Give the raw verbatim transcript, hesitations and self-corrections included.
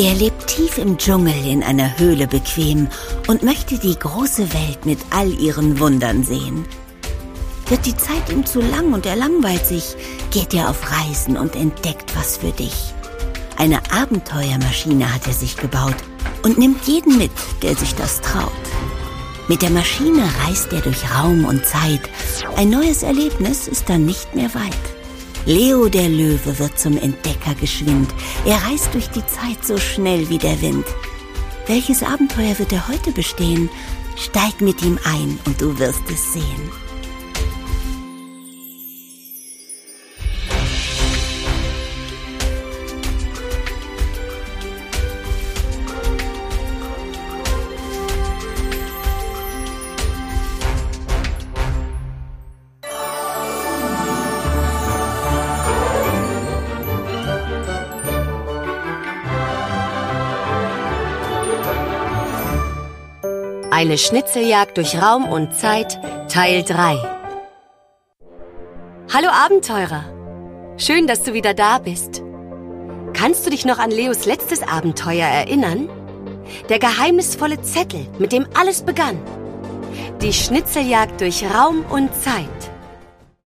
Er lebt tief im Dschungel in einer Höhle bequem und möchte die große Welt mit all ihren Wundern sehen. Wird die Zeit ihm zu lang und er langweilt sich, geht er auf Reisen und entdeckt was für dich. Eine Abenteuermaschine hat er sich gebaut und nimmt jeden mit, der sich das traut. Mit der Maschine reist er durch Raum und Zeit. Ein neues Erlebnis ist dann nicht mehr weit. Leo der Löwe wird zum Entdecker geschwind. Er reist durch die Zeit so schnell wie der Wind. Welches Abenteuer wird er heute bestehen? Steig mit ihm ein und du wirst es sehen. Eine Schnitzeljagd durch Raum und Zeit, Teil drei. Hallo Abenteurer! Schön, dass du wieder da bist. Kannst du dich noch an Leos letztes Abenteuer erinnern? Der geheimnisvolle Zettel, mit dem alles begann. Die Schnitzeljagd durch Raum und Zeit.